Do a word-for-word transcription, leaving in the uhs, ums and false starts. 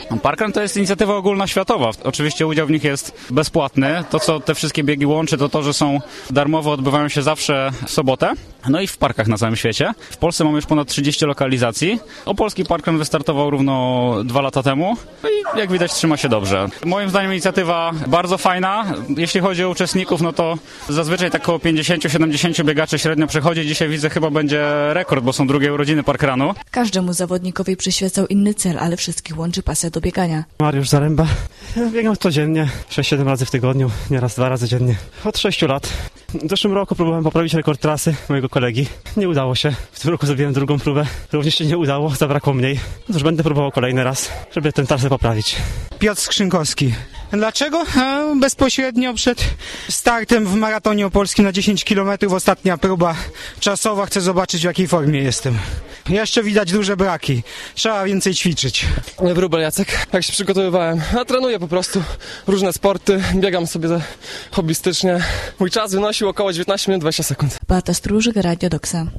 Parkrun to jest inicjatywa ogólnoświatowa. Oczywiście udział w nich jest bezpłatny. To, co te wszystkie biegi łączy, to to, że są darmowe, odbywają się zawsze w sobotę. No i w parkach na całym świecie. W Polsce mamy już ponad trzydzieści lokalizacji. Opolski Parkrun wystartował równo dwa lata temu. No i jak widać trzyma się dobrze. Moim zdaniem inicjatywa bardzo fajna. Jeśli chodzi o uczestników, no to zazwyczaj tak około pięćdziesiąt do siedemdziesięciu biegaczy średnio przychodzi. Dzisiaj widzę chyba będzie rekord, bo są drugie urodziny Parkrunu. Każdemu zawodnikowi przyświecał inny cel, ale wszystkich łączy pasja do biegania. Mariusz Zaręba. Ja biegam codziennie, sześć siedem razy w tygodniu, nieraz dwa razy dziennie. Od sześciu lat. W zeszłym roku próbowałem poprawić rekord trasy mojego kolegi. Nie udało się. W tym roku zrobiłem drugą próbę. Również się nie udało, zabrakło mniej. No cóż, będę próbował kolejny raz, żeby tę trasę poprawić. Piotr Skrzynkowski. Dlaczego? A bezpośrednio przed startem w maratonie opolskim na dziesięć kilometrów, ostatnia próba czasowa. Chcę zobaczyć, w jakiej formie jestem. Jeszcze widać duże braki. Trzeba więcej ćwiczyć. Wróbel Jacek. Jak się przygotowywałem? Ja trenuję po prostu różne sporty. Biegam sobie hobbystycznie. Mój czas wynosił około dziewiętnaście minut dwadzieścia sekund. Beata Stróżyk, Radio Doksa.